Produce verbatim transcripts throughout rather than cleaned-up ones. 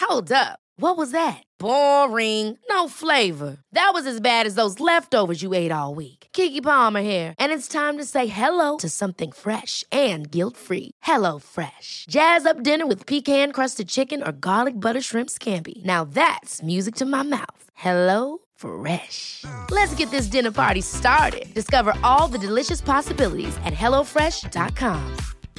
Hold up. What was that? Boring. No flavor. That was as bad as those leftovers you ate all week. Keke Palmer here, and it's time to say hello to something fresh and guilt-free. Hello Fresh. Jazz up dinner with pecan-crusted chicken or garlic butter shrimp scampi. Now that's music to my mouth. Hello Fresh. Let's get this dinner party started. Discover all the delicious possibilities at hello fresh dot com.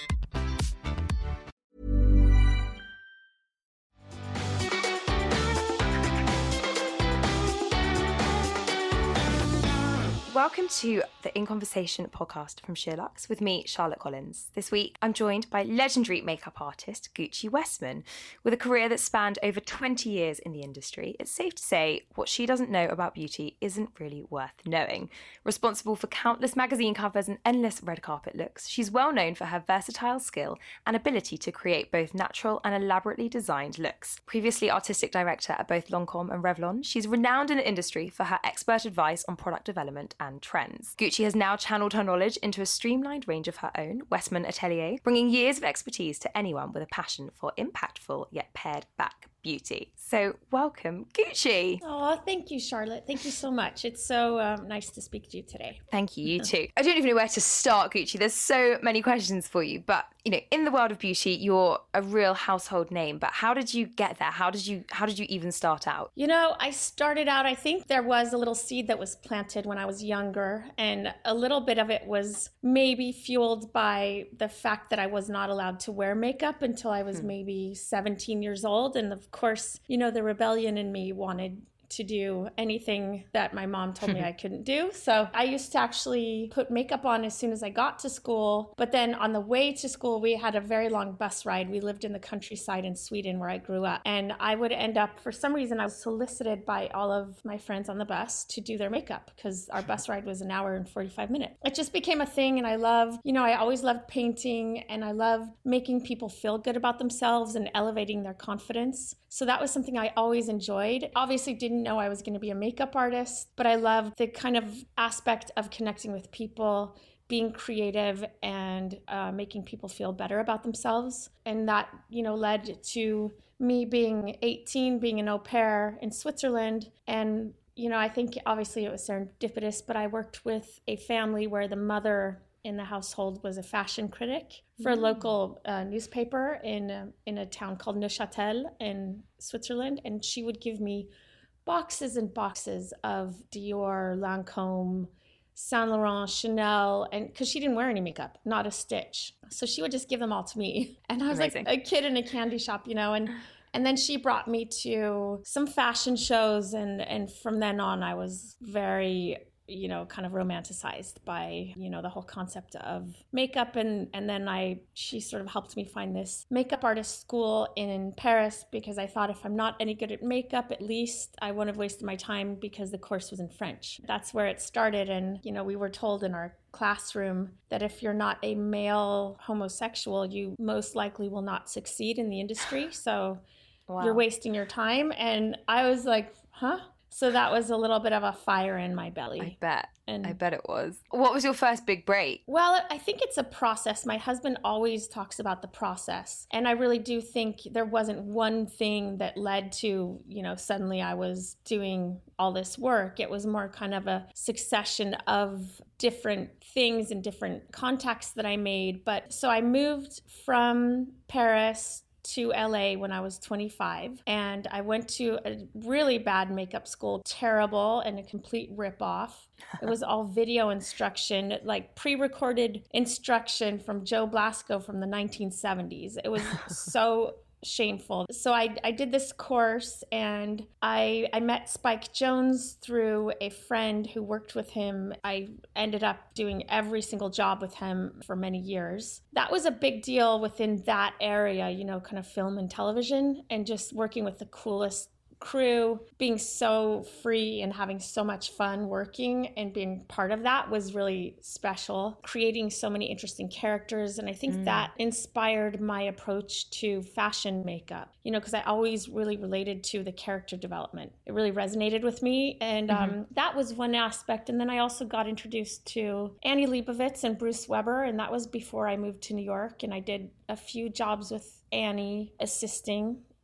Welcome to the In Conversation podcast from Sheerluxe with me, Charlotte Collins. This week, I'm joined by legendary makeup artist Gucci Westman. With a career that spanned over twenty years in the industry, it's safe to say what she doesn't know about beauty isn't really worth knowing. Responsible for countless magazine covers and endless red carpet looks, she's well known for her versatile skill and ability to create both natural and elaborately designed looks. Previously artistic director at both Lancôme and Revlon, she's renowned in the industry for her expert advice on product development and trends. Gucci has now channeled her knowledge into a streamlined range of her own, Westman Atelier, bringing years of expertise to anyone with a passion for impactful yet pared back beauty. So welcome, Gucci. Oh, thank you, Charlotte. Thank you so much. It's so um, nice to speak to you today. Thank you, you too. I don't even know where to start, Gucci. There's so many questions for you, but you know, in the world of beauty, you're a real household name. But how did you get there? How did you how did you even start out? You know, I started out, I think there was a little seed that was planted when I was younger, and a little bit of it was maybe fueled by the fact that I was not allowed to wear makeup until I was hmm. maybe seventeen years old. And of course, you know, the rebellion in me wanted to do anything that my mom told me I couldn't do. So I used to actually put makeup on as soon as I got to school. But then on the way to school, we had a very long bus ride. We lived in the countryside in Sweden where I grew up. And I would end up, for some reason, I was solicited by all of my friends on the bus to do their makeup because our bus ride was an hour and forty-five minutes. It just became a thing. And I love, you know, I always loved painting and I love making people feel good about themselves and elevating their confidence. So that was something I always enjoyed. Obviously didn't know I was going to be a makeup artist, but I loved the kind of aspect of connecting with people, being creative and uh, making people feel better about themselves. And that, you know, led to me being eighteen, being an au pair in Switzerland. And, you know, I think obviously it was serendipitous, but I worked with a family where the mother in the household was a fashion critic for a local uh, newspaper in a, in a town called Neuchâtel in Switzerland. And she would give me boxes and boxes of Dior, Lancôme, Saint Laurent, Chanel, and because she didn't wear any makeup, not a stitch. So she would just give them all to me. And I was Amazing. Like a kid in a candy shop, you know, and and then she brought me to some fashion shows. And, and from then on, I was very, you know, kind of romanticized by, you know, the whole concept of makeup. And, and then I, she sort of helped me find this makeup artist school in Paris because I thought if I'm not any good at makeup, at least I wouldn't have wasted my time because the course was in French. That's where it started. And, you know, we were told in our classroom that if you're not a male homosexual, you most likely will not succeed in the industry. So wow. You're wasting your time. And I was like, huh? So that was a little bit of a fire in my belly. I bet. And I bet it was. What was your first big break? Well, I think it's a process. My husband always talks about the process. And I really do think there wasn't one thing that led to, you know, suddenly I was doing all this work. It was more kind of a succession of different things and different contacts that I made. But so I moved from Paris to L A when I was twenty-five, and I went to a really bad makeup school, terrible and a complete ripoff. It was all video instruction, like pre-recorded instruction from Joe Blasco from the nineteen seventies. It was so shameful. So I, I did this course, and I I met Spike Jones through a friend who worked with him. I ended up doing every single job with him for many years. That was a big deal within that area, you know, kind of film and television, and just working with the coolest crew, being so free and having so much fun working and being part of that was really special. Creating so many interesting characters. And I think mm. that inspired my approach to fashion makeup, you know, because I always really related to the character development. It really resonated with me. And mm-hmm. um, that was one aspect. And then I also got introduced to Annie Leibovitz and Bruce Weber. And that was before I moved to New York. And I did a few jobs with Annie assisting.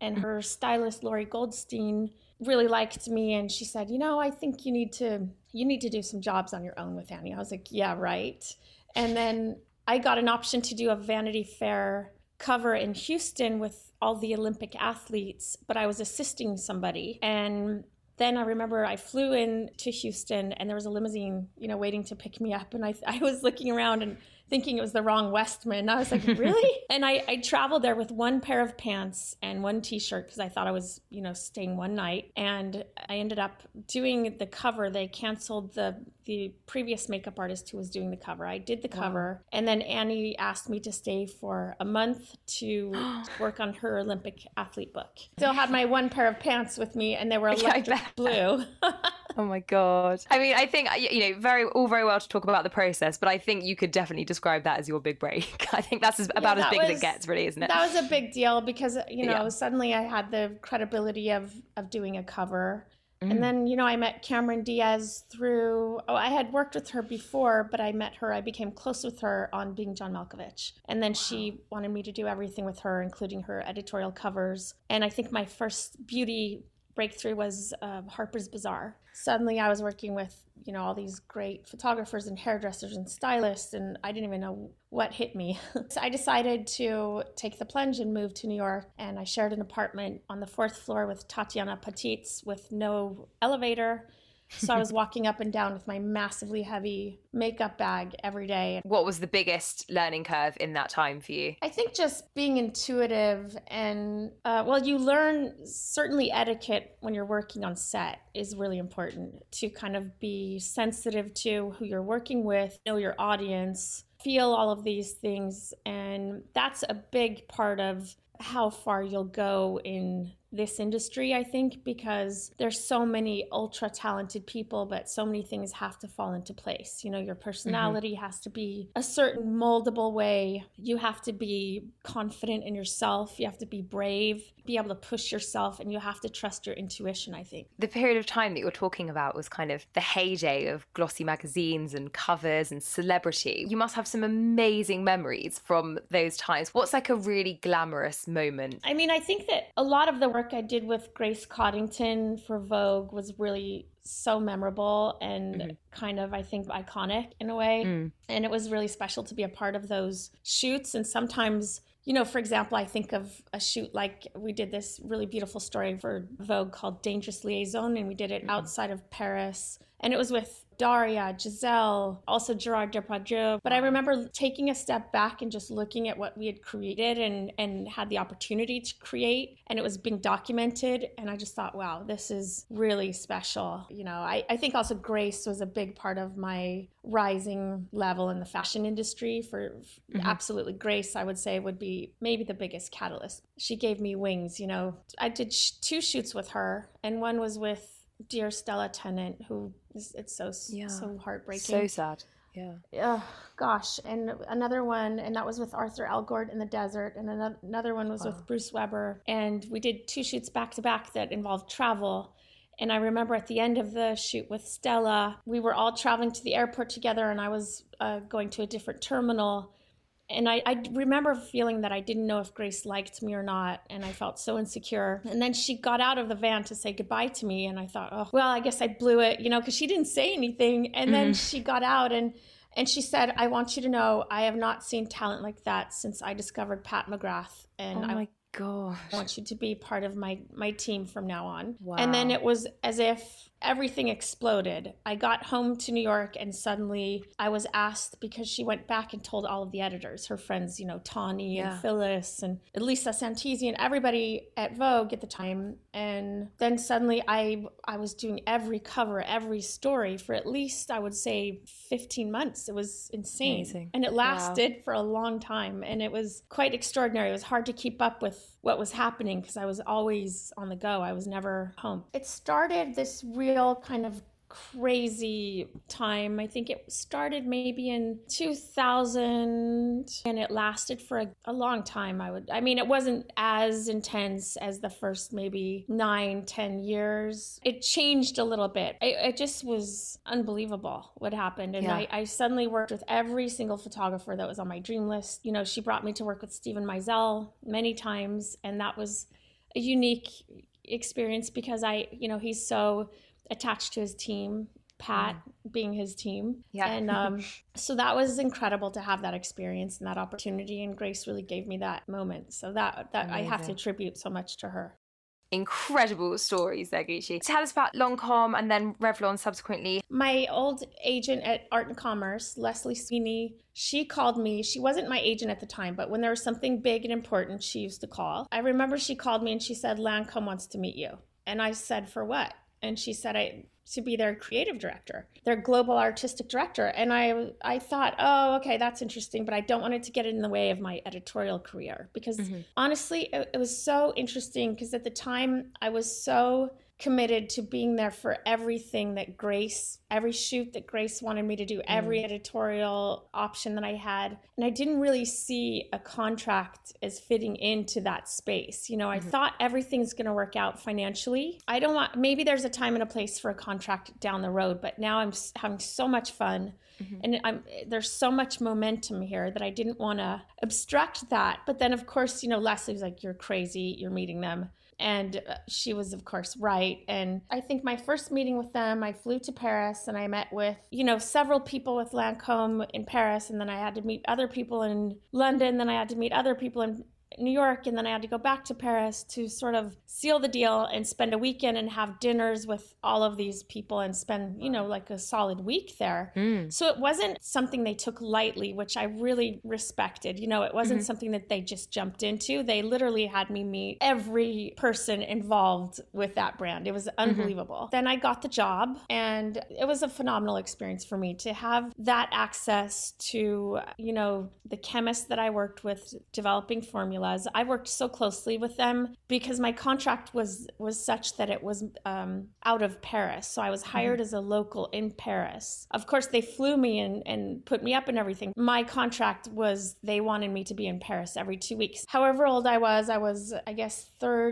and her stylist, Lori Goldstein, really liked me. And she said, you know, I think you need to, you need to do some jobs on your own with Annie. I was like, yeah, right. And then I got an option to do a Vanity Fair cover in Houston with all the Olympic athletes, but I was assisting somebody. And then I remember I flew in to Houston and there was a limousine, you know, waiting to pick me up. And I, I was looking around and thinking it was the wrong Westman. I was like, really? And I, I traveled there with one pair of pants and one t-shirt because I thought I was, you know, staying one night. And I ended up doing the cover. They canceled the the previous makeup artist who was doing the cover. I did the cover. Wow. And then Annie asked me to stay for a month to work on her Olympic athlete book. Still had my one pair of pants with me and they were electric blue. Oh my God. I mean, I think, you know, very all very well to talk about the process, but I think you could definitely describe that as your big break. I think that's as, yeah, about that as big was, as it gets, really, isn't it? That was a big deal because, you know, yeah. suddenly I had the credibility of, of doing a cover. Mm. And then, you know, I met Cameron Diaz through, oh, I had worked with her before, but I met her, I became close with her on Being John Malkovich. And then wow. she wanted me to do everything with her, including her editorial covers. And I think my first beauty breakthrough was uh, Harper's Bazaar. Suddenly I was working with, you know, all these great photographers and hairdressers and stylists, and I didn't even know what hit me. So I decided to take the plunge and move to New York, and I shared an apartment on the fourth floor with Tatiana Patitz with no elevator. So I was walking up and down with my massively heavy makeup bag every day. What was the biggest learning curve in that time for you? I think just being intuitive and, uh, well, you learn certainly etiquette when you're working on set is really important to kind of be sensitive to who you're working with, know your audience, feel all of these things. And that's a big part of how far you'll go in this industry, I think, because there's so many ultra talented people, but so many things have to fall into place. You know, your personality mm-hmm. has to be a certain moldable way. You have to be confident in yourself. You have to be brave, be able to push yourself, and you have to trust your intuition, I think. The period of time that you're talking about was kind of the heyday of glossy magazines and covers and celebrity. You must have some amazing memories from those times. What's like a really glamorous moment? I mean, I think that a lot of the work I did with Grace Coddington for Vogue was really so memorable and mm-hmm. kind of, I think, iconic in a way. Mm. And it was really special to be a part of those shoots. And sometimes, you know, for example, I think of a shoot like we did this really beautiful story for Vogue called Dangerous Liaison, and we did it mm-hmm. outside of Paris. And it was with Daria, Giselle, also Gerard Depardieu. But I remember taking a step back and just looking at what we had created and, and had the opportunity to create. And it was being documented. And I just thought, wow, this is really special. You know, I, I think also Grace was a big part of my rising level in the fashion industry. For mm-hmm. absolutely Grace, I would say, would be maybe the biggest catalyst. She gave me wings, you know. I did sh- two shoots with her, and one was with dear Stella Tennant, who is, it's so yeah. so heartbreaking. So sad. Yeah. Yeah. Gosh. And another one, and that was with Arthur Elgort in the desert. And another, another one was wow. with Bruce Weber. And we did two shoots back to back that involved travel. And I remember at the end of the shoot with Stella, we were all traveling to the airport together, and I was uh, going to a different terminal. And I, I remember feeling that I didn't know if Grace liked me or not, and I felt so insecure. And then she got out of the van to say goodbye to me, and I thought, oh, well, I guess I blew it, you know, because she didn't say anything. And mm-hmm. then she got out, and and she said, I want you to know I have not seen talent like that since I discovered Pat McGrath. And oh my I gosh. want you to be part of my, my team from now on. Wow. And then it was as if everything exploded. I got home to New York, and suddenly I was asked, because she went back and told all of the editors, her friends, you know, Tawny yeah. and Phyllis and Elisa Santisi and everybody at Vogue at the time. And then suddenly I I was doing every cover, every story for at least, I would say, fifteen months. It was insane. Amazing. And it lasted wow. for a long time. And it was quite extraordinary. It was hard to keep up with what was happening because I was always on the go. I was never home. It started this real kind of crazy time. I think it started maybe in two thousand, and it lasted for a, a long time. I would, I mean, it wasn't as intense as the first maybe nine, ten years. It changed a little bit. It, it just was unbelievable what happened. And yeah. I, I suddenly worked with every single photographer that was on my dream list. You know, she brought me to work with Steven Meisel many times, and that was a unique experience because I, you know, he's so attached to his team, Pat mm. being his team. Yeah. And um, so that was incredible to have that experience and that opportunity. And Grace really gave me that moment. So that, that I have to attribute so much to her. Incredible stories there, Gucci. Tell us about Lancôme and then Revlon subsequently. My old agent at Art and Commerce, Leslie Sweeney, she called me. She wasn't my agent at the time, but when there was something big and important, she used to call. I remember she called me and she said, Lancôme wants to meet you. And I said, for what? And she said, I to be their creative director, their global artistic director. And I I thought, oh, okay, that's interesting, but I don't want it to get in the way of my editorial career because mm-hmm. honestly, it, it was so interesting because at the time I was so committed to being there for everything that Grace, every shoot that Grace wanted me to do, every mm. editorial option that I had. And I didn't really see a contract as fitting into that space. You know, I mm-hmm. thought everything's going to work out financially. I don't want, maybe there's a time and a place for a contract down the road, but now I'm having so much fun. Mm-hmm. And I'm, there's so much momentum here that I didn't want to obstruct that. But then, of course, you know, Leslie was like, you're crazy, you're meeting them. And she was, of course, right. And I think my first meeting with them, I flew to Paris and I met with, you know, several people with Lancôme in Paris. And then I had to meet other people in London. Then I had to meet other people in New York. And then I had to go back to Paris to sort of seal the deal and spend a weekend and have dinners with all of these people and spend, you know, like a solid week there. Mm. So it wasn't something they took lightly, which I really respected. You know, it wasn't mm-hmm. something that they just jumped into. They literally had me meet every person involved with that brand. It was unbelievable. Mm-hmm. Then I got the job and it was a phenomenal experience for me to have that access to, you know, the chemists that I worked with developing formulas. I worked so closely with them because my contract was was such that it was um, out of Paris. So I was hired mm-hmm. as a local in Paris. Of course, they flew me and, and put me up and everything. My contract was they wanted me to be in Paris every two weeks. However old I was, I was, I guess,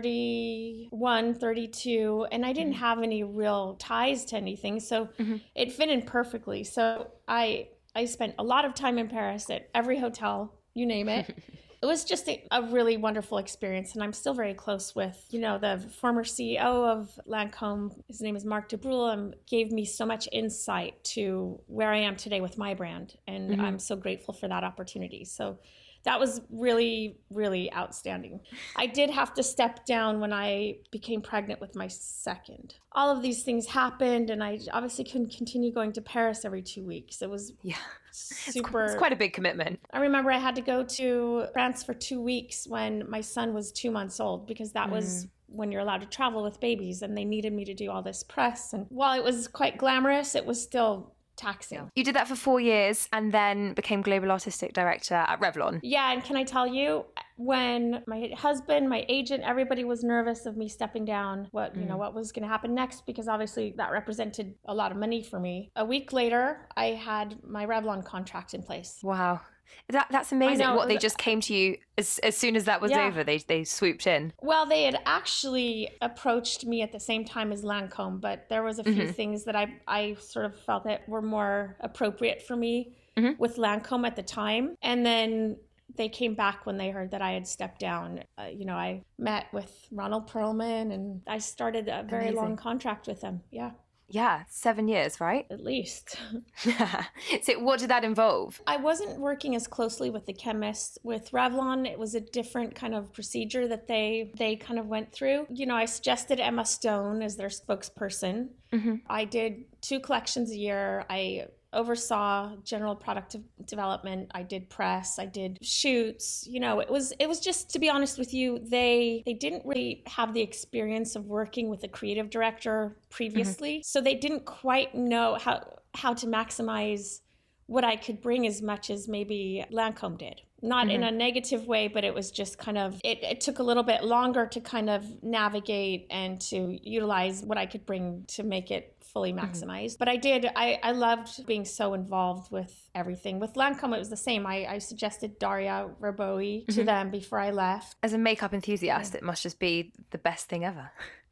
thirty-one, thirty-two, and I didn't mm-hmm. have any real ties to anything. So mm-hmm. it fit in perfectly. So I I spent a lot of time in Paris at every hotel, you name it. It was just a, a really wonderful experience, and I'm still very close with, you know, the former C E O of Lancôme. His name is Marc Dubreuil, and gave me so much insight to where I am today with my brand, and mm-hmm. I'm so grateful for that opportunity. So that was really, really outstanding. I did have to step down when I became pregnant with my second. All of these things happened, and I obviously couldn't continue going to Paris every two weeks. It was yeah. super. It's quite a big commitment. I remember I had to go to France for two weeks when my son was two months old because that mm. was when you're allowed to travel with babies, and they needed me to do all this press. And while it was quite glamorous, it was still taxing. You did that for four years and then became global artistic director at Revlon. Yeah, and can I tell you, when my husband, my agent, everybody was nervous of me stepping down, what, you mm. know, what was going to happen next, because obviously that represented a lot of money for me. A week later, I had my Revlon contract in place. Wow. That That's amazing. What, they just came to you as, as soon as that was yeah. over? They they swooped in? Well, they had actually approached me at the same time as Lancôme, but there was a few mm-hmm. things that I, I sort of felt that were more appropriate for me mm-hmm. with Lancôme at the time. And then they came back when they heard that I had stepped down. Uh, you know, I met with Ronald Perlman, and I started a very amazing. long contract with them. Yeah. Yeah, seven years, right? At least. So what did that involve? I wasn't working as closely with the chemists. With Revlon, it was a different kind of procedure that they they kind of went through. You know, I suggested Emma Stone as their spokesperson. Mm-hmm. I did two collections a year. I oversaw general product development. I did press, I did shoots. You know, it was it was just, to be honest with you, they they didn't really have the experience of working with a creative director previously. Mm-hmm. So they didn't quite know how how to maximize what I could bring as much as maybe Lancôme did. Not mm-hmm. in a negative way, but it was just kind of, it, it took a little bit longer to kind of navigate and to utilize what I could bring to make it fully maximized. Mm-hmm. But I did, I, I loved being so involved with everything. With Lancôme, it was the same. I, I suggested Daria Verboe mm-hmm. to them before I left. As a makeup enthusiast, yeah. it must just be the best thing ever.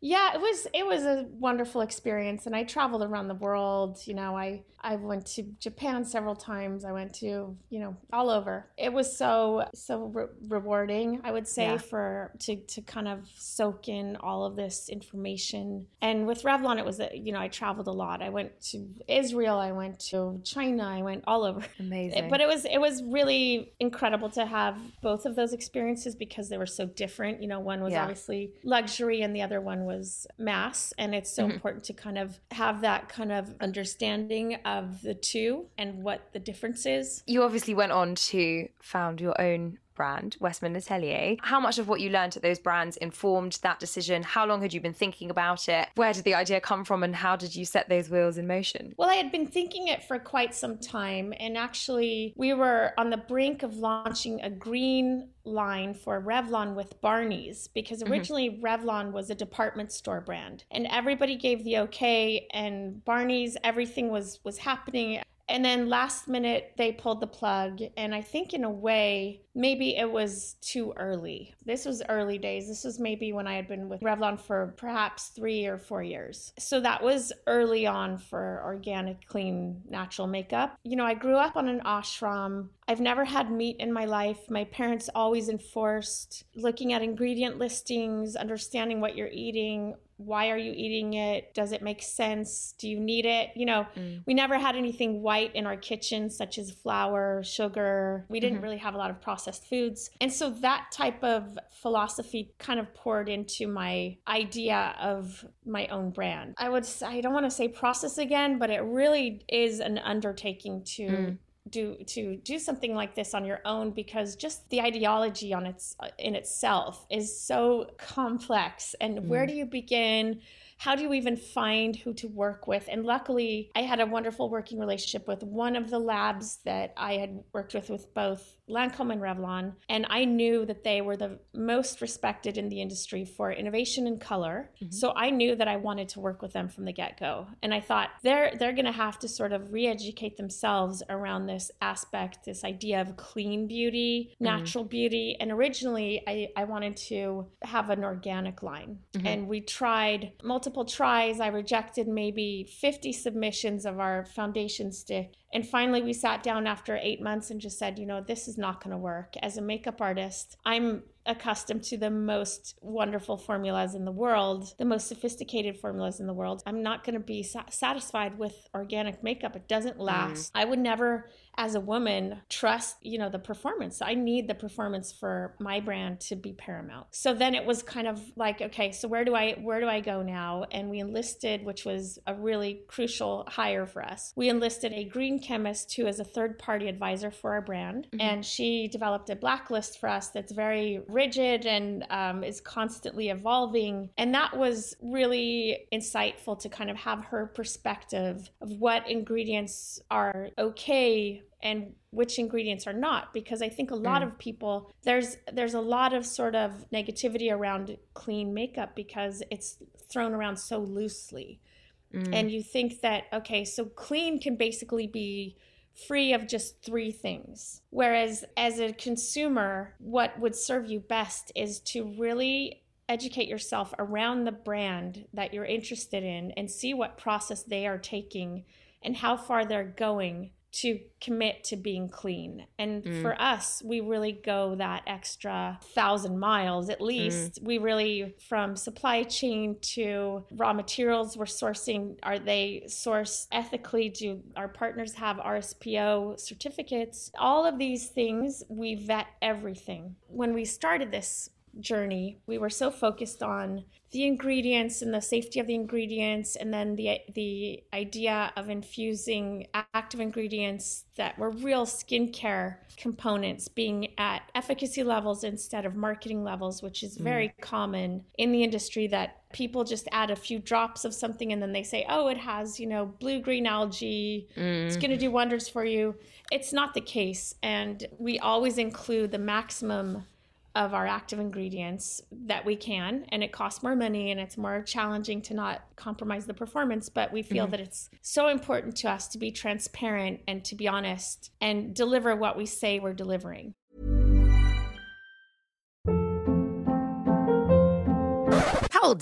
Yeah, it was it was a wonderful experience, and I traveled around the world. You know, I I went to Japan several times. I went to, you know, all over. It was so so re- rewarding, I would say, yeah. for to to kind of soak in all of this information. And with Revlon, it was that, you know, I traveled a lot. I went to Israel, I went to China, I went all over. Amazing. But it was it was really incredible to have both of those experiences because they were so different. You know, one was yeah. obviously luxury and the other one was mass. And it's so mm-hmm. important to kind of have that kind of understanding of the two and what the difference is. You obviously went on to found your own brand, Westman Atelier. How much of what you learned at those brands informed that decision? How long had you been thinking about it? Where did the idea come from, and how did you set those wheels in motion? Well, I had been thinking it for quite some time, and actually we were on the brink of launching a green line for Revlon with Barney's, because originally mm-hmm. Revlon was a department store brand, and everybody gave the okay, and Barney's, everything was was happening. And then last minute, they pulled the plug. And I think in a way, maybe it was too early. This was early days. This was maybe when I had been with Revlon for perhaps three or four years. So that was early on for organic, clean, natural makeup. You know, I grew up on an ashram. I've never had meat in my life. My parents always enforced looking at ingredient listings, understanding what you're eating. Why are you eating it? Does it make sense? Do you need it? You know, mm. we never had anything white in our kitchen, such as flour, sugar. We didn't mm-hmm. really have a lot of processed foods. And so that type of philosophy kind of poured into my idea of my own brand. I would say, I don't want to say process again, but it really is an undertaking to mm. do to do something like this on your own, because just the ideology on its in itself is so complex. And mm. where do you begin? How do you even find who to work with? And luckily, I had a wonderful working relationship with one of the labs that I had worked with, with both Lancome and Revlon. And I knew that they were the most respected in the industry for innovation and color. Mm-hmm. So I knew that I wanted to work with them from the get-go. And I thought they're they're going to have to sort of re-educate themselves around this aspect, this idea of clean beauty, natural mm-hmm. beauty. And originally, I, I wanted to have an organic line. Mm-hmm. And we tried multiple tries. I rejected maybe fifty submissions of our foundation stick. And finally, we sat down after eight months and just said, you know, this is not going to work. As a makeup artist, I'm accustomed to the most wonderful formulas in the world, the most sophisticated formulas in the world. I'm not going to be sa- satisfied with organic makeup. It doesn't last. Mm. I would never, as a woman, trust, you know, the performance. I need the performance for my brand to be paramount. So then it was kind of like, okay, so where do I, where do I go now? And we enlisted, which was a really crucial hire for us. We enlisted a green chemist who is a third-party advisor for our brand. Mm-hmm. And she developed a blacklist for us that's very rigid and um, is constantly evolving. And that was really insightful to kind of have her perspective of what ingredients are okay and which ingredients are not, because I think a lot mm. of people, there's there's a lot of sort of negativity around clean makeup because it's thrown around so loosely. Mm. And you think that, okay, so clean can basically be free of just three things. Whereas as a consumer, what would serve you best is to really educate yourself around the brand that you're interested in and see what process they are taking and how far they're going to commit to being clean. And mm. for us, we really go that extra thousand miles at least. Mm. We really, from supply chain to raw materials we're sourcing, are they sourced ethically? Do our partners have R S P O certificates? All of these things, we vet everything. When we started this journey, we were so focused on the ingredients and the safety of the ingredients, and then the the idea of infusing active ingredients that were real skincare components being at efficacy levels instead of marketing levels, which is very mm. common in the industry, that people just add a few drops of something and then they say, oh, it has, you know, blue-green algae, mm. it's going to do wonders for you. It's not the case. And we always include the maximum of our active ingredients that we can, and it costs more money and it's more challenging to not compromise the performance, but we feel mm-hmm. that it's so important to us to be transparent and to be honest and deliver what we say we're delivering. Hold up.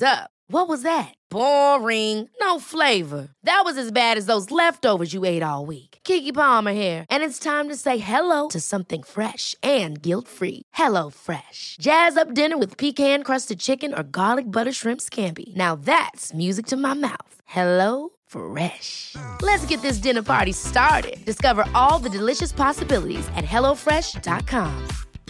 What was that? Boring. No flavor. That was as bad as those leftovers you ate all week. Keke Palmer here, and it's time to say hello to something fresh and guilt-free. Hello Fresh. Jazz up dinner with pecan-crusted chicken or garlic butter shrimp scampi. Now that's music to my mouth. Hello Fresh. Let's get this dinner party started. Discover all the delicious possibilities at hello fresh dot com.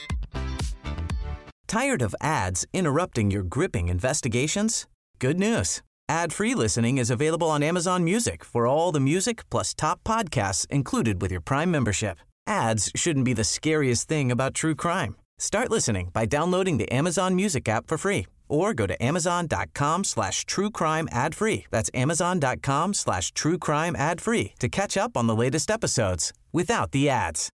Tired of ads interrupting your gripping investigations? Good news. Ad-free listening is available on Amazon Music for all the music plus top podcasts included with your Prime membership. Ads shouldn't be the scariest thing about true crime. Start listening by downloading the Amazon Music app for free or go to amazon.com slash true crime ad free. That's amazon.com slash true crime ad free to catch up on the latest episodes without the ads.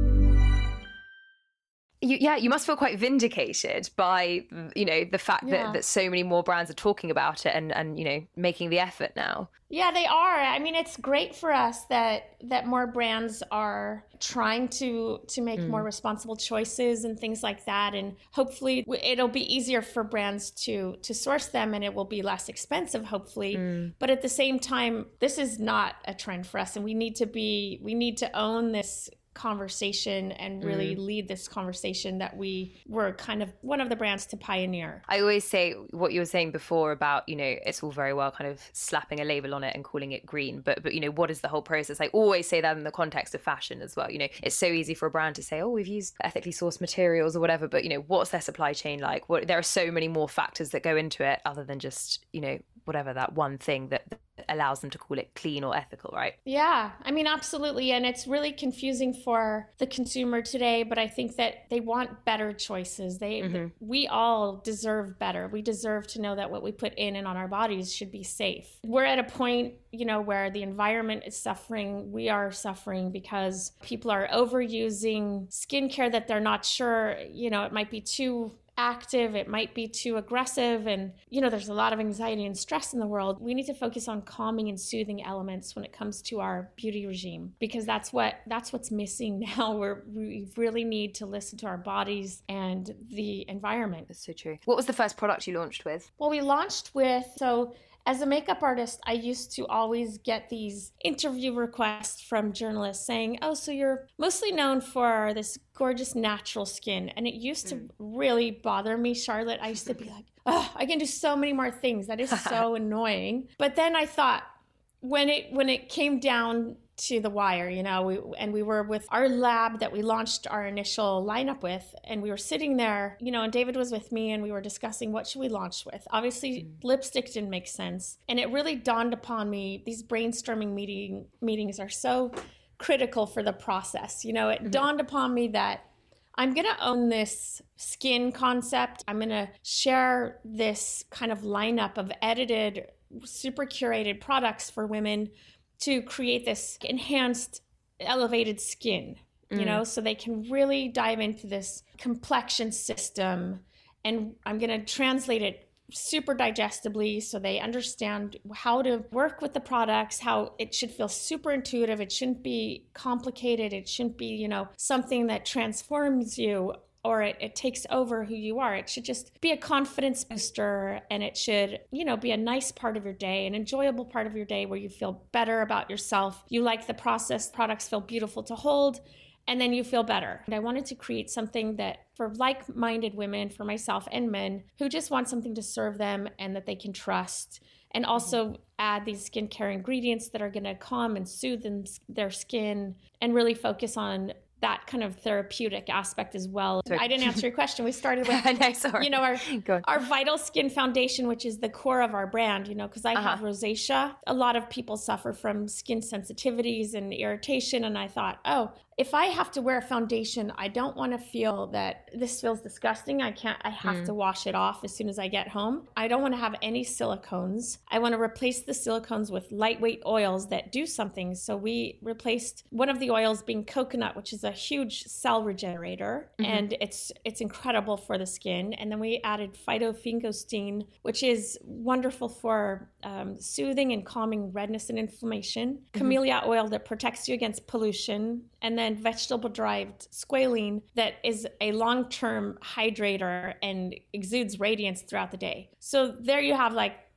You, yeah, you must feel quite vindicated by, you know, the fact Yeah. that, that so many more brands are talking about it and, and, you know, making the effort now. Yeah, they are. I mean, it's great for us that that more brands are trying to to make mm. more responsible choices and things like that. And hopefully it'll be easier for brands to to source them and it will be less expensive, hopefully. Mm. But at the same time, this is not a trend for us. And we need to be, we need to own this conversation and really mm. lead this conversation that we were kind of one of the brands to pioneer. I always say what you were saying before about, you know, it's all very well kind of slapping a label on it and calling it green, but but you know, what is the whole process? I always say that in the context of fashion as well. You know, it's so easy for a brand to say, oh, we've used ethically sourced materials or whatever, but you know, what's their supply chain like? What, there are so many more factors that go into it other than just, you know, whatever that one thing that allows them to call it clean or ethical, right? Yeah, I mean, absolutely. And it's really confusing for the consumer today, but I think that they want better choices. They, mm-hmm. we all deserve better. We deserve to know that what we put in and on our bodies should be safe. We're at a point, you know, where the environment is suffering. We are suffering because people are overusing skincare that they're not sure, you know, it might be too active, it might be too aggressive, and you know, there's a lot of anxiety and stress in the world. We need to focus on calming and soothing elements when it comes to our beauty regime, because that's what that's what's missing now. Where we really need to listen to our bodies and the environment. That's so true. What was the first product you launched with? Well, we launched with, so as a makeup artist, I used to always get these interview requests from journalists saying, oh, so you're mostly known for this gorgeous natural skin. And it used to mm. really bother me, Charlotte. I used to be like, oh, I can do so many more things. That is so annoying. But then I thought, when it when it came down to the wire, you know, we, and we were with our lab that we launched our initial lineup with, and we were sitting there, you know, and David was with me and we were discussing what should we launch with. Obviously, mm. lipstick didn't make sense. And it really dawned upon me, these brainstorming meeting meetings are so critical for the process. You know, it mm-hmm. dawned upon me that I'm going to own this skin concept. I'm going to share this kind of lineup of edited, super curated products for women to create this enhanced, elevated skin, you mm. know, so they can really dive into this complexion system. And I'm going to translate it super digestibly so they understand how to work with the products, how it should feel super intuitive. It shouldn't be complicated. It shouldn't be, you know, something that transforms you or it, it takes over who you are. It should just be a confidence booster, and it should, you know, be a nice part of your day, an enjoyable part of your day where you feel better about yourself. You like the process, products feel beautiful to hold, and then you feel better. And I wanted to create something that for like-minded women, for myself and men, who just want something to serve them and that they can trust, and also mm-hmm. add these skincare ingredients that are going to calm and soothe them, their skin, and really focus on that kind of therapeutic aspect as well. Sorry. I didn't answer your question. We started with, no, sorry. you know, our our Vital Skin Foundation, which is the core of our brand, you know, because I uh-huh. have rosacea. A lot of people suffer from skin sensitivities and irritation. And I thought, oh, if I have to wear a foundation, I don't want to feel that this feels disgusting. I can't, I have mm. to wash it off as soon as I get home. I don't want to have any silicones. I want to replace the silicones with lightweight oils that do something. So we replaced one of the oils being coconut, which is a huge cell regenerator, mm-hmm. and it's it's incredible for the skin. And then we added phytophingostine, which is wonderful for um, soothing and calming redness and inflammation. Mm-hmm. Camellia oil that protects you against pollution, and then vegetable-derived squalene that is a long-term hydrator and exudes radiance throughout the day. So there you have like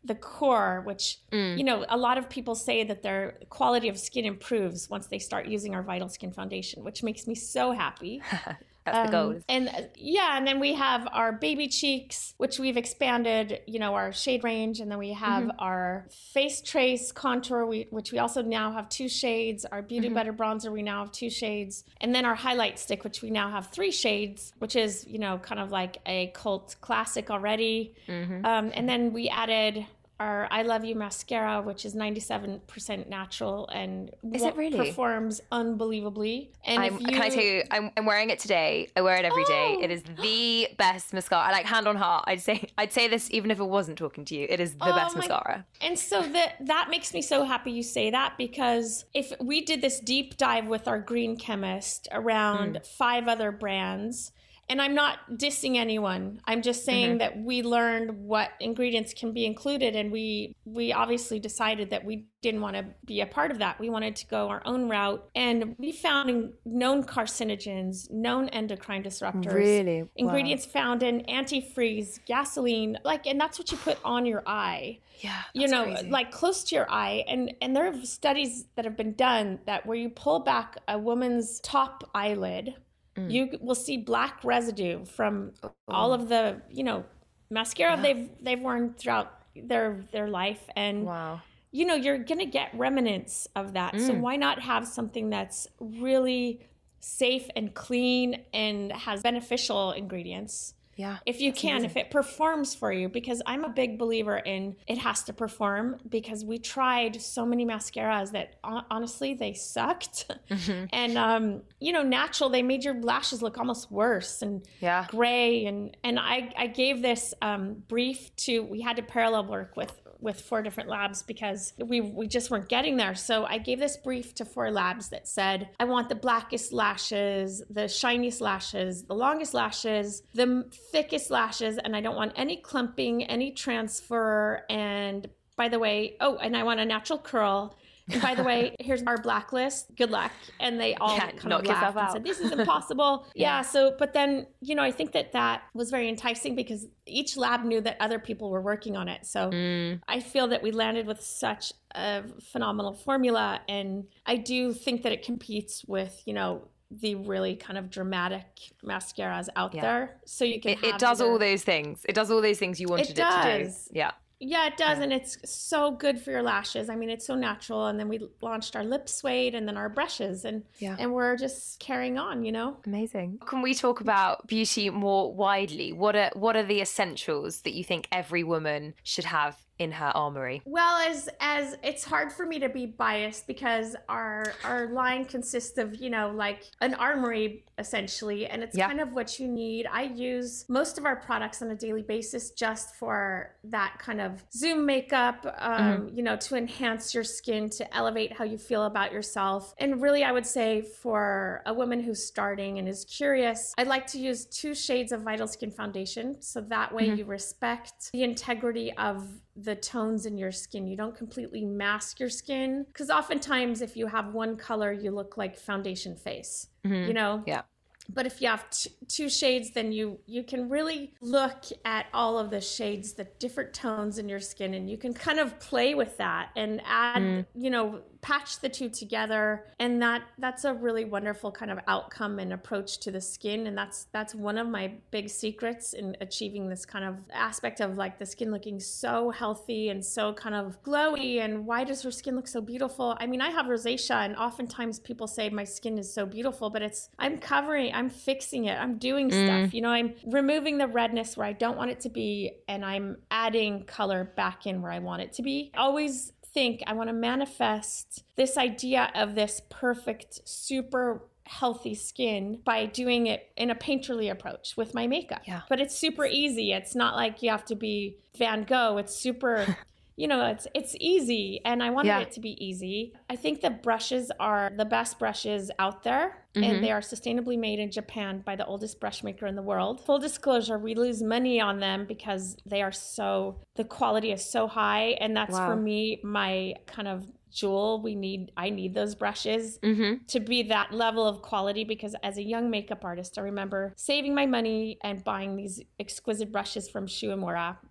the core, which, mm. you know, a lot of people say that their quality of skin improves once they start using our Vital Skin Foundation, which makes me so happy. That's um, the goal. And uh, yeah, and then we have our baby cheeks, which we've expanded, you know, our shade range. And then we have mm-hmm. our face trace contour, we, which we also now have two shades. Our Beauty mm-hmm. Butter bronzer, we now have two shades. And then our highlight stick, which we now have three shades, which is, you know, kind of like a cult classic already. Mm-hmm. Um, and then we added our I Love You mascara, which is ninety-seven percent natural and is it really? performs unbelievably. And I'm, if you... Can I tell you, I'm, I'm wearing it today. I wear it every oh. day. It is the best mascara. I like hand on heart. I'd say I'd say this even if it wasn't talking to you. It is the oh best my... mascara. And so that that makes me so happy you say that, because if we did this deep dive with our green chemist around mm. five other brands. And I'm not dissing anyone. I'm just saying mm-hmm. that we learned what ingredients can be included. And we we obviously decided that we didn't want to be a part of that. We wanted to go our own route. And we found known carcinogens, known endocrine disruptors. Really? Ingredients wow. found in antifreeze, gasoline, like, and that's what you put on your eye. Yeah, you know, crazy. Like close to your eye. And, and there are studies that have been done that where you pull back a woman's top eyelid, Mm. you will see black residue from oh. all of the, you know, mascara yeah. they've they've worn throughout their their life. And, wow. you know, you're going to get remnants of that. Mm. So why not have something that's really safe and clean and has beneficial ingredients? Yeah. If you can, amazing. If it performs for you, because I'm a big believer in it has to perform, because we tried so many mascaras that honestly, they sucked. Mm-hmm. And, um, you know, natural, they made your lashes look almost worse and yeah. gray. And, and I, I gave this um, brief to, we had to parallel work with with four different labs because we we just weren't getting there. So I gave this brief to four labs that said, I want the blackest lashes, the shiniest lashes, the longest lashes, the thickest lashes, and I don't want any clumping, any transfer. And by the way, oh, and I want a natural curl. And by the way, here's our blacklist. Good luck. And they all yeah, kind of laughed and said, this is impossible. yeah. yeah. So, but then, you know, I think that that was very enticing because each lab knew that other people were working on it. So mm. I feel that we landed with such a phenomenal formula. And I do think that it competes with, you know, the really kind of dramatic mascaras out yeah. there. So you can It, have it does either... all those things. It does all those things you wanted it, it to do. Yeah. Yeah, it does. And it's so good for your lashes. I mean, it's so natural. And then we launched our lip suede and then our brushes and yeah. and we're just carrying on, you know? Amazing. Can we talk about beauty more widely? What are what are the essentials that you think every woman should have in her armory? Well, as as it's hard for me to be biased because our our line consists of, you know, like an armory essentially, and it's yeah. kind of what you need. I use most of our products on a daily basis just for that kind of Zoom makeup, um, mm-hmm. you know, to enhance your skin, to elevate how you feel about yourself. And really, I would say for a woman who's starting and is curious, I'd like to use two shades of Vital Skin Foundation. So that way mm-hmm. you respect the integrity of the tones in your skin. You don't completely mask your skin, because oftentimes if you have one color, you look like foundation face, mm-hmm. you know? Yeah. But if you have t- two shades, then you you can really look at all of the shades, the different tones in your skin, and you can kind of play with that and add, mm. you know, patch the two together. And that that's a really wonderful kind of outcome and approach to the skin. And that's that's one of my big secrets in achieving this kind of aspect of like the skin looking so healthy and so kind of glowy. And why does her skin look so beautiful? I mean, I have rosacea, and oftentimes people say my skin is so beautiful, but it's I'm covering, I'm fixing it, I'm doing mm. stuff. You know, I'm removing the redness where I don't want it to be, and I'm adding color back in where I want it to be. Always think I want to manifest this idea of this perfect, super healthy skin by doing it in a painterly approach with my makeup. Yeah. But it's super easy. It's not like you have to be Van Gogh. It's super, you know, it's it's easy. And I wanted yeah. it to be easy. I think the brushes are the best brushes out there. Mm-hmm. And they are sustainably made in Japan by the oldest brush maker in the world. Full disclosure, we lose money on them because they are so, the quality is so high. And that's wow. for me, my kind of jewel. We need, I need those brushes mm-hmm. to be that level of quality, because as a young makeup artist, I remember saving my money and buying these exquisite brushes from Shu Uemura.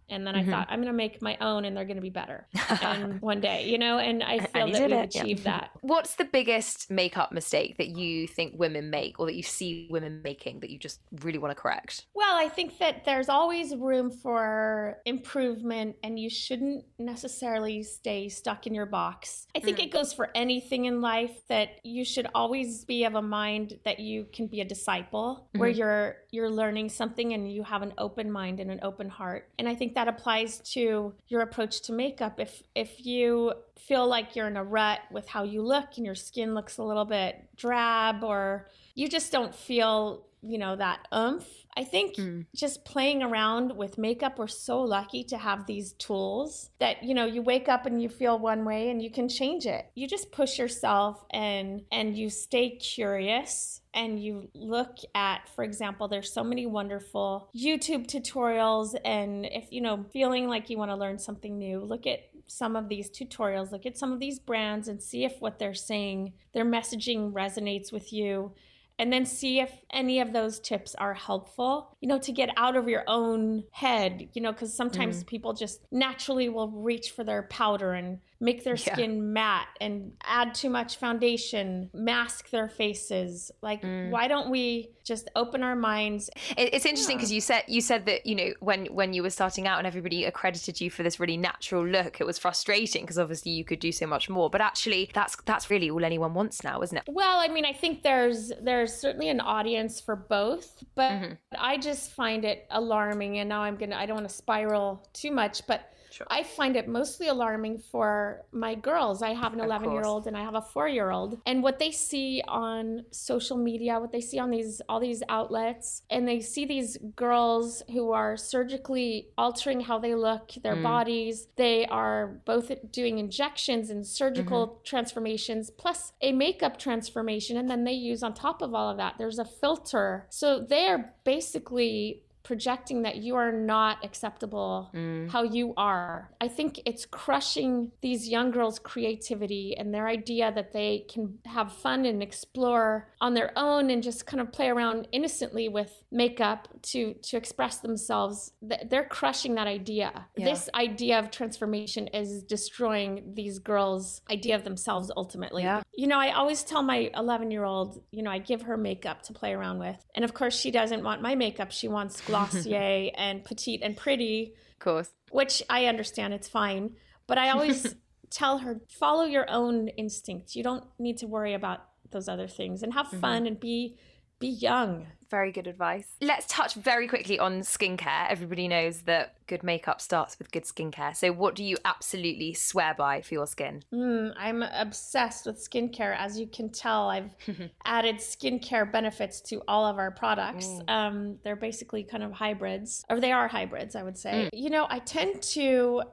And then Mm-hmm. I thought, I'm going to make my own and they're going to be better. And one day, you know, and I feel And you that did we've it, yeah. achieved that. What's the biggest makeup mistake that you think women make, or that you see women making, that you just really want to correct? Well, I think that there's always room for improvement, and you shouldn't necessarily stay stuck in your box. I think Mm. it goes for anything in life, that you should always be of a mind that you can be a disciple, where Mhm. you're you're learning something and you have an open mind and an open heart. And I think that applies to your approach to makeup. If if you feel like you're in a rut with how you look and your skin looks a little bit drab, or you just don't feel, you know, that oomph, I think Mm. just playing around with makeup, we're so lucky to have these tools that, you know, you wake up and you feel one way and you can change it. You just push yourself and and you stay curious, and you look at, for example, there's so many wonderful YouTube tutorials, and if, you know, feeling like you want to learn something new, look at some of these tutorials, look at some of these brands and see if what they're saying, their messaging resonates with you. And then see if any of those tips are helpful, you know, to get out of your own head, you know, because sometimes Mm. people just naturally will reach for their powder and make their Yeah. skin matte and add too much foundation, mask their faces. Like, Mm. why don't we just open our minds? It- It's interesting Yeah. because you said you said that, you know, when when you were starting out and everybody accredited you for this really natural look, it was frustrating because obviously you could do so much more. But actually, that's that's really all anyone wants now, isn't it? Well, I mean, I think there's there's certainly an audience for both, but Mhm. I just find it alarming. And now I'm gonna I don't want to spiral too much, but Sure. I find it mostly alarming for my girls. I have an Of eleven year old course. and I have a four year old, and what they see on social media, what they see on these all these outlets, and they see these girls who are surgically altering how they look, their Mm. bodies. They are both doing injections and surgical Mm-hmm. transformations, plus a makeup transformation, and then they use on top of all of that, there's a filter. So they're basically projecting that you are not acceptable Mm. how you are. I think it's crushing these young girls' creativity and their idea that they can have fun and explore on their own and just kind of play around innocently with makeup to to express themselves. Th- They're crushing that idea. Yeah. This idea of transformation is destroying these girls' idea of themselves ultimately. Yeah. You know, I always tell my eleven year old, you know, I give her makeup to play around with. And of course, she doesn't want my makeup. She wants Glossier and petite and pretty, Of course. which I understand, it's fine. But I always tell her, follow your own instincts. You don't need to worry about those other things, and have fun and be be young. Very good advice. Let's touch very quickly on skincare. Everybody knows that good makeup starts with good skincare. So what do you absolutely swear by for your skin? Mm, I'm obsessed with skincare. As you can tell, I've added skincare benefits to all of our products. Mm. Um, they're basically kind of hybrids, or they are hybrids, I would say. You know, I tend to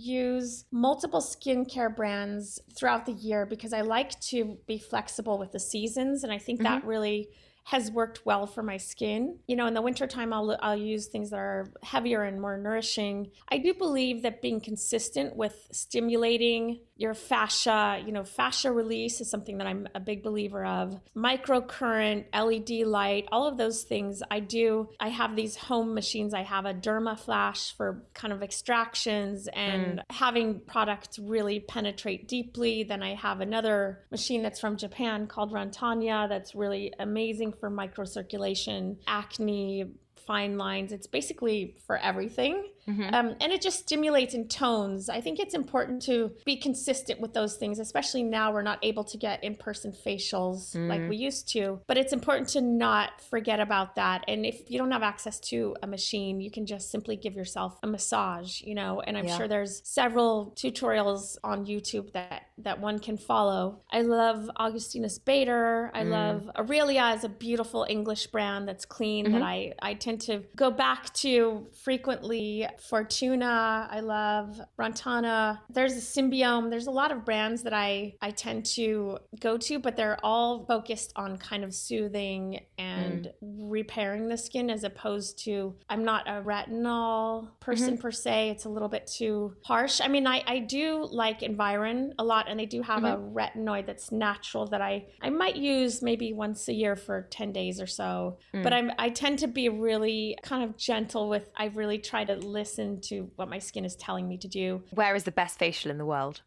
use multiple skincare brands throughout the year because I like to be flexible with the seasons. And I think that really has worked well for my skin. You know, in the wintertime, I'll, I'll use things that are heavier and more nourishing. I do believe that being consistent with stimulating your fascia, you know, fascia release is something that I'm a big believer of. Microcurrent, L E D light, all of those things I do. I have these home machines. I have a Derma Flash for kind of extractions and having product really penetrate deeply. Then I have another machine that's from Japan called Rantania that's really amazing for microcirculation, acne, fine lines. It's basically for everything. Um, and it just stimulates and tones. I think it's important to be consistent with those things, especially now we're not able to get in-person facials like we used to. But it's important to not forget about that. And if you don't have access to a machine, you can just simply give yourself a massage, you know, and I'm Yeah. sure there's several tutorials on YouTube that, that one can follow. I love Augustinus Bader. I love Aurelia is a beautiful English brand that's clean that I, I tend to go back to frequently. Fortuna, I love Rantana. There's a Symbiome. There's a lot of brands that I, I tend to go to, but they're all focused on kind of soothing and repairing the skin as opposed to, I'm not a retinol person per se. It's a little bit too harsh. I mean, I, I do like Environ a lot, and they do have a retinoid that's natural that I, I might use maybe once a year for ten days or so. But I'm, I tend to be really kind of gentle with, I really try to listen listen to what my skin is telling me to do. Where is the best facial in the world?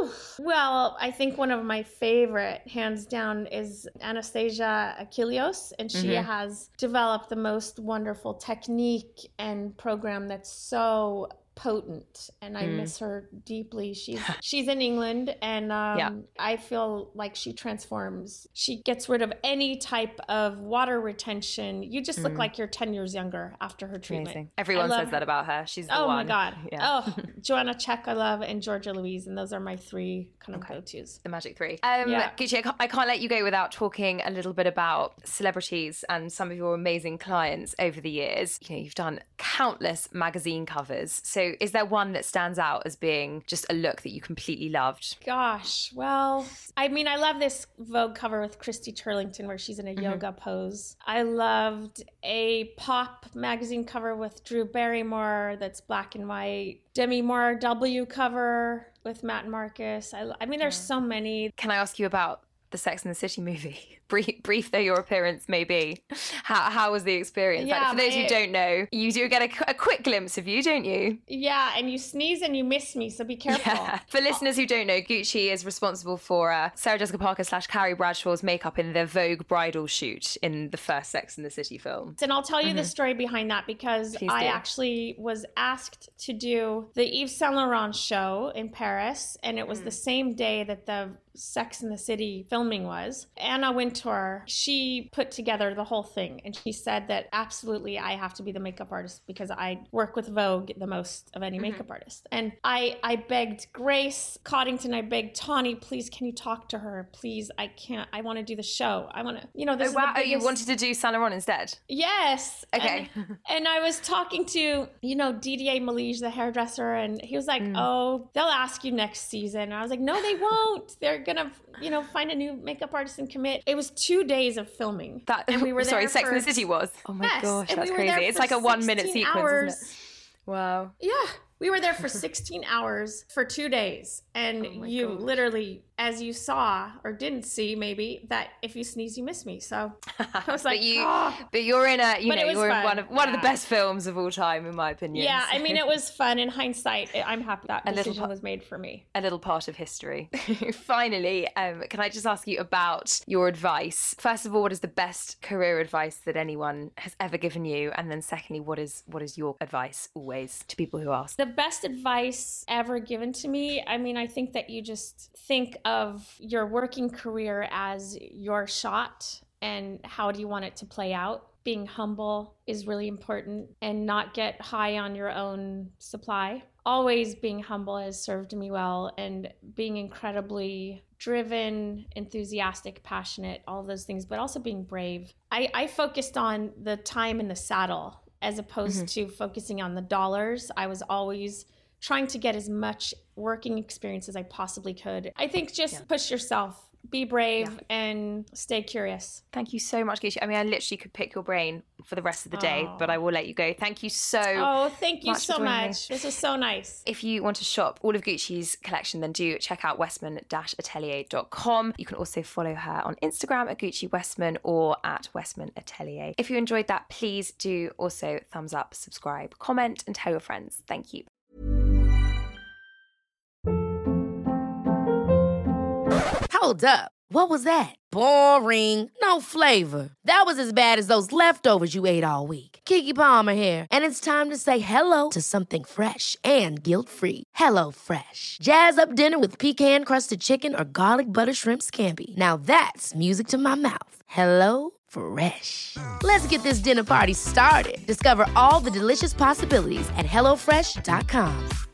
Well, I think one of my favorite, hands down, is Anastasia Achilleos, and she mm-hmm. has developed the most wonderful technique and program that's so potent, and I mm. miss her deeply. She's she's in England, and um, yeah. I feel like she transforms. She gets rid of any type of water retention. You just look mm. like you're ten years younger after her treatment. Amazing. Everyone says her. that about her. She's the oh one. my God. Yeah. Oh, Joanna Check I love, and Georgia Louise, and those are my three kind of okay. go-tos. The magic three. Um, yeah. Gucci, I can't, I can't let you go without talking a little bit about celebrities and some of your amazing clients over the years. You know, you've done countless magazine covers. So is there one that stands out as being just a look that you completely loved? Gosh, well, I mean, I love this Vogue cover with Christy Turlington where she's in a mm-hmm. yoga pose. I loved a pop magazine cover with Drew Barrymore that's black and white. Demi Moore W cover with Matt and Marcus. I, I mean, there's so many. Can I ask you about the Sex and the City movie? Brief, brief though your appearance may be, how how was the experience? Yeah, like, for those my, who don't know, you do get a, a quick glimpse of you, don't you? Yeah, and you sneeze and you miss me, so be careful. Yeah. For listeners who don't know, Gucci is responsible for uh, Sarah Jessica Parker slash Carrie Bradshaw's makeup in the Vogue bridal shoot in the first Sex and the City film. And I'll tell you mm-hmm. the story behind that, because Please I do. actually was asked to do the Yves Saint Laurent show in Paris, and it was mm. the same day that the Sex and the City filming was. Anna Wintour, she put together the whole thing, and she said that absolutely I have to be the makeup artist because I work with Vogue the most of any mm-hmm. makeup artist. And I I begged Grace Coddington, I begged Tawny, please can you talk to her? Please, I can't, I want to do the show. I want to, you know, this oh, is wow. the biggest... Oh, you wanted to do Saint Laurent instead? Yes. Okay. And, and I was talking to, you know, Didier Malige, the hairdresser, and he was like, mm. oh, they'll ask you next season. And I was like, no, they won't. They're gonna, you know, find a new makeup artist and commit. It was two days of filming. That, and we were sorry, there Sex for, and the City was? Oh my yes, gosh, that's we crazy. It's like a one minute sequence, hours. isn't it? Wow. Yeah. We were there for sixteen hours for two days. And oh you gosh. literally, as you saw or didn't see maybe, that if you sneeze, you miss me. So I was like, but, you, oh. but you're in a, you but know, you're fun. in one of one yeah. of the best films of all time, in my opinion. Yeah, so. I mean, it was fun. In hindsight, I'm happy that a decision little, was made for me. A little part of history. Finally, um, can I just ask you about your advice? First of all, what is the best career advice that anyone has ever given you? And then secondly, what is what is your advice always to people who ask? The best advice ever given to me, I mean, I think that you just think of your working career as your shot and how do you want it to play out. Being humble is really important, and not get high on your own supply. Always being humble has served me well, and being incredibly driven, enthusiastic, passionate, all those things, but also being brave. I, I focused on the time in the saddle as opposed mm-hmm. to focusing on the dollars. I was always trying to get as much working experience as I possibly could. I think just yeah. push yourself, be brave, yeah. and stay curious. Thank you so much, Gucci. I mean, I literally could pick your brain for the rest of the day, oh. but I will let you go. Thank you so much. Oh, thank you so much. Me. This is so nice. If you want to shop all of Gucci's collection, then do check out westman dash atelier dot com. You can also follow her on Instagram at Gucci Westman or at Westman Atelier. If you enjoyed that, please do also thumbs up, subscribe, comment, and tell your friends. Thank you. Hold up. What was that? Boring. No flavor. That was as bad as those leftovers you ate all week. Keke Palmer here, and it's time to say hello to something fresh and guilt-free. Hello Fresh. Jazz up dinner with pecan-crusted chicken or garlic butter shrimp scampi. Now that's music to my mouth. Hello Fresh. Let's get this dinner party started. Discover all the delicious possibilities at hello fresh dot com.